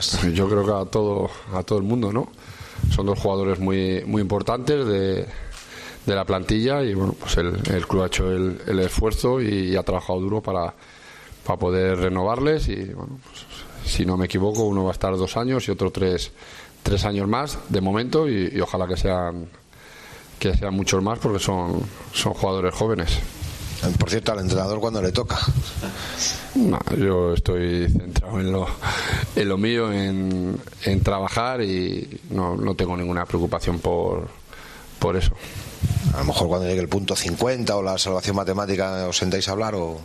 Yo creo que a todo el mundo, ¿no? Son dos jugadores muy importantes de la plantilla y bueno, pues el club ha hecho el esfuerzo y ha trabajado duro para poder renovarles y bueno, pues, si no me equivoco, uno va a estar 2 años y otro 3 años más de momento y ojalá que sean muchos más porque son jugadores jóvenes. Por cierto, al entrenador, ¿cuándo le toca? No, yo estoy centrado en lo mío, en trabajar y no tengo ninguna preocupación por eso. A lo mejor cuando llegue el punto 50 o la salvación matemática os sentáis a hablar o...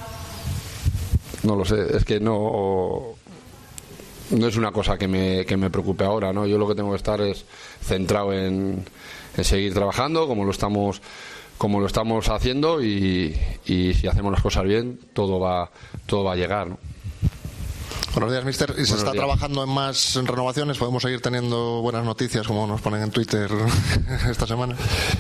No lo sé, es que no es una cosa que me preocupe ahora, ¿no? Yo lo que tengo que estar es centrado en seguir trabajando como lo estamos haciendo y si hacemos las cosas bien todo va a llegar, ¿no? Buenos días, mister. ¿Y se está trabajando en más renovaciones? ¿Podemos seguir teniendo buenas noticias como nos ponen en Twitter esta semana?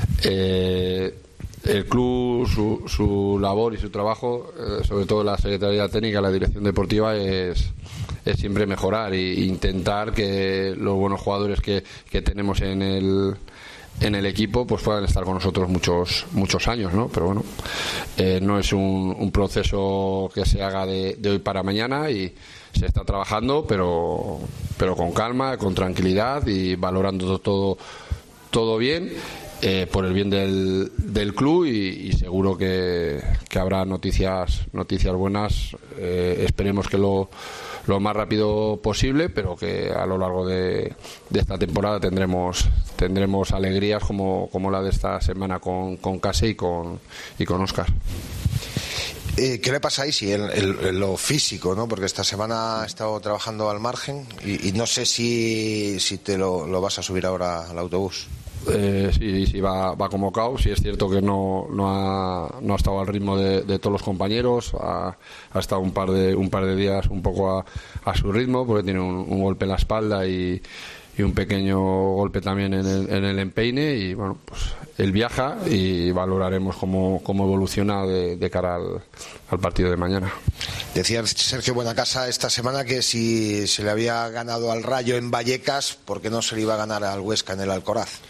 El club, su labor y su trabajo, sobre todo la Secretaría Técnica, la Dirección Deportiva, es siempre mejorar e intentar que los buenos jugadores que tenemos en el equipo pues puedan estar con nosotros muchos años, ¿no? Pero bueno, no es un proceso que se haga de hoy para mañana y se está trabajando, pero con calma, con tranquilidad y valorando todo bien. Por el bien del club y seguro que habrá noticias buenas, esperemos que lo más rápido posible, pero que a lo largo de esta temporada tendremos alegrías como la de esta semana con Case y con Óscar. ¿Qué le pasa ahí en lo físico, ¿no? Porque esta semana ha estado trabajando al margen y no sé si te lo vas a subir ahora al autobús. Sí, va convocado. Sí, es cierto que no ha estado al ritmo de todos los compañeros. Ha estado un par de días un poco a su ritmo porque tiene un golpe en la espalda y un pequeño golpe también en el empeine y bueno, pues él viaja y valoraremos cómo evoluciona de cara al partido de mañana. Decía Sergio Buenacasa esta semana que si se le había ganado al Rayo en Vallecas, ¿por qué no se le iba a ganar al Huesca en el Alcoraz?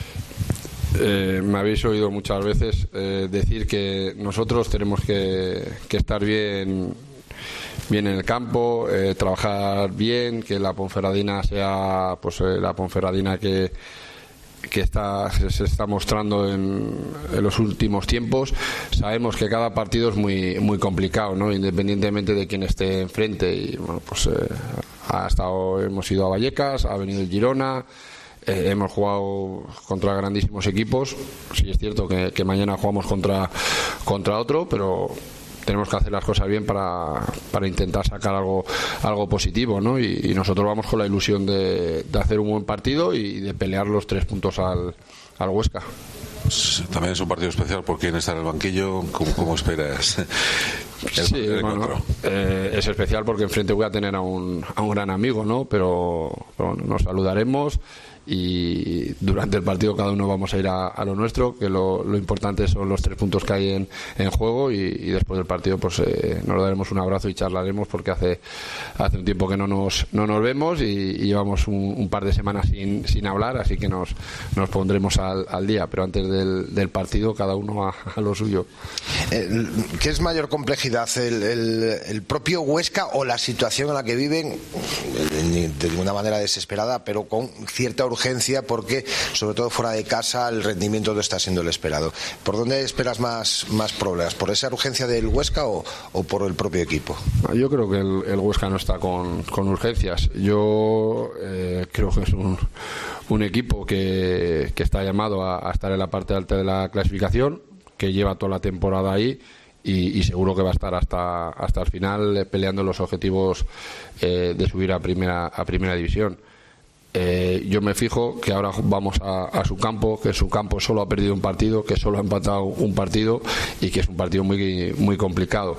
Me habéis oído muchas veces decir que nosotros tenemos que estar bien en el campo, trabajar bien, que la Ponferradina sea pues la Ponferradina que se está mostrando en los últimos tiempos. Sabemos que cada partido es muy complicado, ¿no? Independientemente de quién esté enfrente y bueno, pues hemos ido a Vallecas, ha venido el Girona. Hemos jugado contra grandísimos equipos. Sí es cierto que mañana jugamos contra otro, pero tenemos que hacer las cosas bien para intentar sacar algo positivo, ¿no? Y nosotros vamos con la ilusión de hacer un buen partido y de pelear los 3 puntos al Huesca. También es un partido especial por quien está en el banquillo. ¿Cómo esperas? Sí, bueno, es especial porque enfrente voy a tener a un gran amigo, ¿no? Pero bueno, nos saludaremos y durante el partido cada uno vamos a ir a lo nuestro, que lo importante son los 3 puntos que hay en juego y después del partido pues nos daremos un abrazo y charlaremos porque hace un tiempo que no nos vemos y llevamos un par de semanas sin hablar, así que nos pondremos al día, pero antes del partido cada uno a lo suyo. ¿Qué es mayor complejidad, el propio Huesca o la situación en la que viven, de ninguna manera desesperada, pero con cierta urgencia porque, sobre todo fuera de casa, el rendimiento no está siendo el esperado? ¿Por dónde esperas más problemas? ¿Por esa urgencia del Huesca o por el propio equipo? Yo creo que el Huesca no está con urgencias. Yo creo que es un equipo que está llamado a estar en la parte alta de la clasificación, que lleva toda la temporada ahí y seguro que va a estar hasta el final peleando los objetivos de subir a primera división. Yo me fijo que ahora vamos a su campo, que su campo solo ha perdido un partido, que solo ha empatado un partido y que es un partido muy complicado.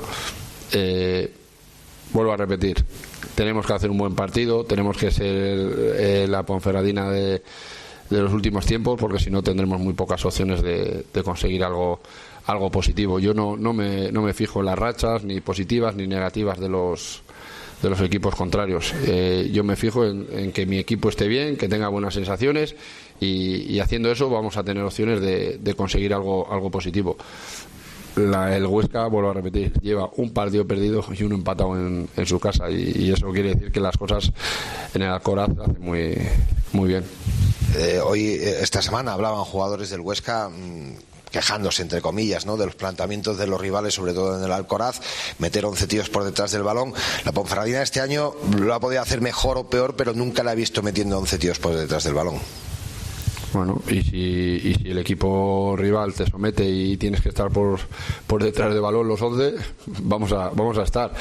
Vuelvo a repetir, tenemos que hacer un buen partido, tenemos que ser la Ponferradina de los últimos tiempos, porque si no tendremos muy pocas opciones de conseguir algo positivo. Yo no me fijo en las rachas ni positivas ni negativas de los equipos contrarios. Yo me fijo en que mi equipo esté bien, que tenga buenas sensaciones y haciendo eso vamos a tener opciones de conseguir algo positivo. El Huesca, vuelvo a repetir, lleva un partido perdido y uno empatado en su casa y eso quiere decir que las cosas en el Alcoraz se hacen muy bien. Esta semana hablaban jugadores del Huesca quejándose, entre comillas, ¿no?, de los planteamientos de los rivales, sobre todo en el Alcoraz, meter 11 tíos por detrás del balón. La Ponferradina este año lo ha podido hacer mejor o peor, pero nunca la he visto metiendo 11 tíos por detrás del balón. Bueno, y si el equipo rival te somete y tienes que estar por detrás del balón los 11, vamos a estar.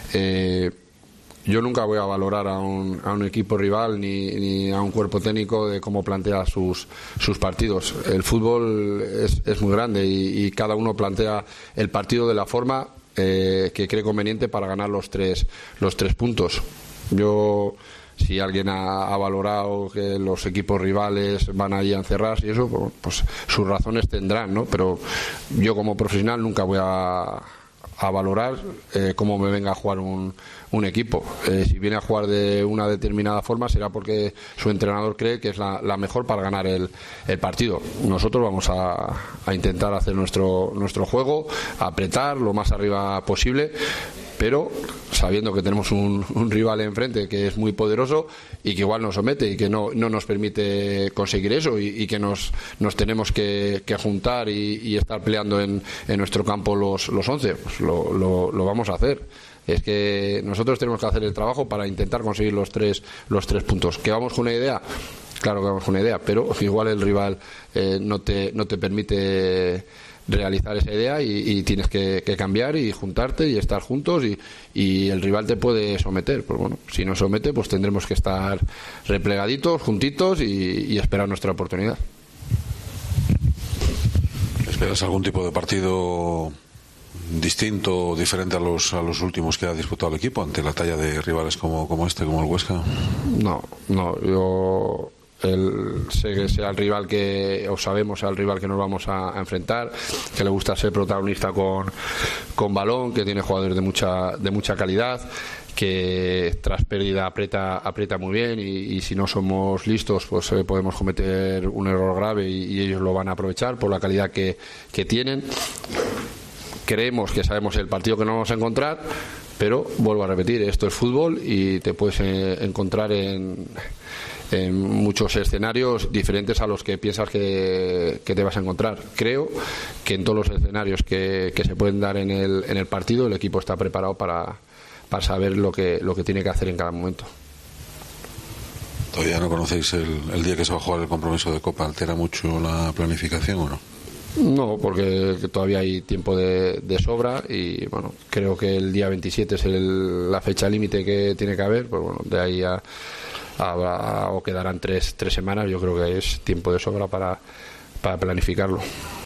Yo nunca voy a valorar a un equipo rival ni a un cuerpo técnico de cómo plantea sus partidos. El fútbol es muy grande y cada uno plantea el partido de la forma que cree conveniente para ganar los tres puntos. Si alguien ha valorado que los equipos rivales van allí a encerrarse y eso, pues sus razones tendrán, ¿no? Pero yo como profesional nunca voy a valorar cómo me venga a jugar un equipo. Si viene a jugar de una determinada forma será porque su entrenador cree que es la mejor para ganar el partido. Nosotros vamos a intentar hacer nuestro juego, apretar lo más arriba posible, pero sabiendo que tenemos un rival enfrente que es muy poderoso y que igual nos somete y que no nos permite conseguir eso y que nos tenemos que juntar y estar peleando en nuestro campo los 11, pues lo vamos a hacer. Es que nosotros tenemos que hacer el trabajo para intentar conseguir los tres puntos. ¿Que vamos con una idea? Claro que vamos con una idea, pero igual el rival no te permite realizar esa idea y tienes que cambiar y juntarte y estar juntos y el rival te puede someter. Pues bueno, si nos somete, pues tendremos que estar replegaditos, juntitos y esperar nuestra oportunidad. ¿Esperas algún tipo de partido distinto o diferente a los últimos que ha disputado el equipo ante la talla de rivales como el Huesca? No, yo sé que sea el rival sabemos sea el rival que nos vamos a enfrentar, que le gusta ser protagonista con balón, que tiene jugadores de mucha calidad, que tras pérdida aprieta muy bien y si no somos listos pues podemos cometer un error grave y ellos lo van a aprovechar por la calidad que tienen. Creemos que sabemos el partido que nos vamos a encontrar, pero vuelvo a repetir, esto es fútbol y te puedes encontrar en muchos escenarios diferentes a los que piensas que te vas a encontrar. Creo que en todos los escenarios que se pueden dar en el partido el equipo está preparado para saber lo que tiene que hacer en cada momento. ¿Todavía no conocéis el día que se va a jugar el compromiso de Copa? ¿Altera mucho la planificación o no? No, porque todavía hay tiempo de sobra y bueno, creo que el día 27 es la fecha límite que tiene que haber, pues bueno, de ahí o quedarán tres semanas. Yo creo que es tiempo de sobra para planificarlo.